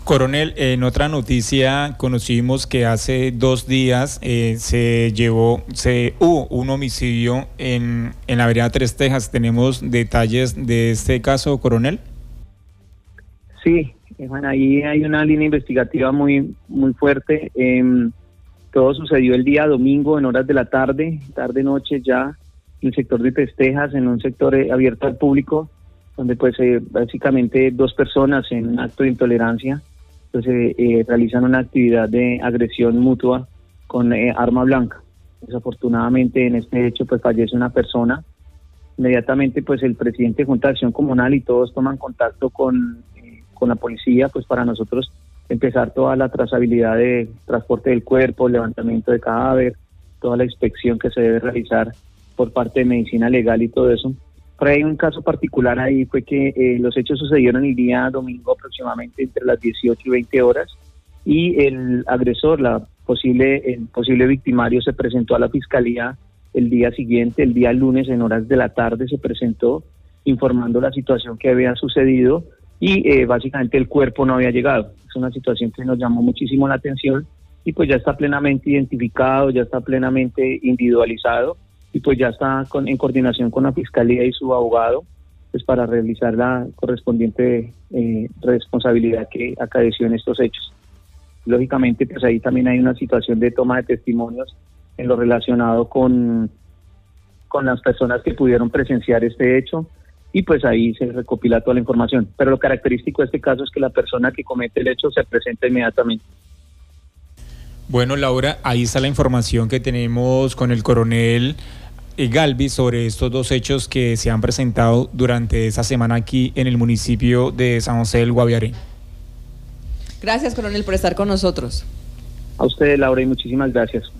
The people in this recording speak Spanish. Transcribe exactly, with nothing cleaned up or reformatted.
Coronel, en otra noticia conocimos que hace dos días eh, se llevó, se hubo un homicidio en, en la vereda Tres Tejas. ¿Tenemos detalles de este caso, coronel? Sí, Juan, ahí hay una línea investigativa muy, muy fuerte. Eh, todo sucedió el día domingo en horas de la tarde, tarde-noche ya, en el sector de Tres Tejas, en un sector eh, abierto al público, donde pues eh, básicamente dos personas en un acto de intolerancia pues eh, eh, realizan una actividad de agresión mutua con eh, arma blanca. Desafortunadamente en este hecho pues fallece una persona. Inmediatamente pues el presidente de Junta de Acción Comunal y todos toman contacto con, eh, con la policía pues para nosotros empezar toda la trazabilidad de transporte del cuerpo, levantamiento de cadáver, toda la inspección que se debe realizar por parte de medicina legal y todo eso. Pero hay un caso particular ahí, fue que eh, los hechos sucedieron el día domingo aproximadamente entre las dieciocho y veinte horas y el agresor, la posible, el posible victimario se presentó a la fiscalía el día siguiente, el día lunes en horas de la tarde se presentó informando la situación que había sucedido y eh, básicamente el cuerpo no había llegado. Es una situación que nos llamó muchísimo la atención y pues ya está plenamente identificado, ya está plenamente individualizado y pues ya está con, en coordinación con la Fiscalía y su abogado, pues para realizar la correspondiente eh, responsabilidad que acaeció en estos hechos. Lógicamente, pues ahí también hay una situación de toma de testimonios en lo relacionado con, con las personas que pudieron presenciar este hecho y pues ahí se recopila toda la información. Pero lo característico de este caso es que la persona que comete el hecho se presenta inmediatamente. Bueno, Laura, ahí está la información que tenemos con el coronel Galvis sobre estos dos hechos que se han presentado durante esa semana aquí en el municipio de San José del Guaviare. Gracias, coronel, por estar con nosotros. A usted, Laura, y muchísimas gracias.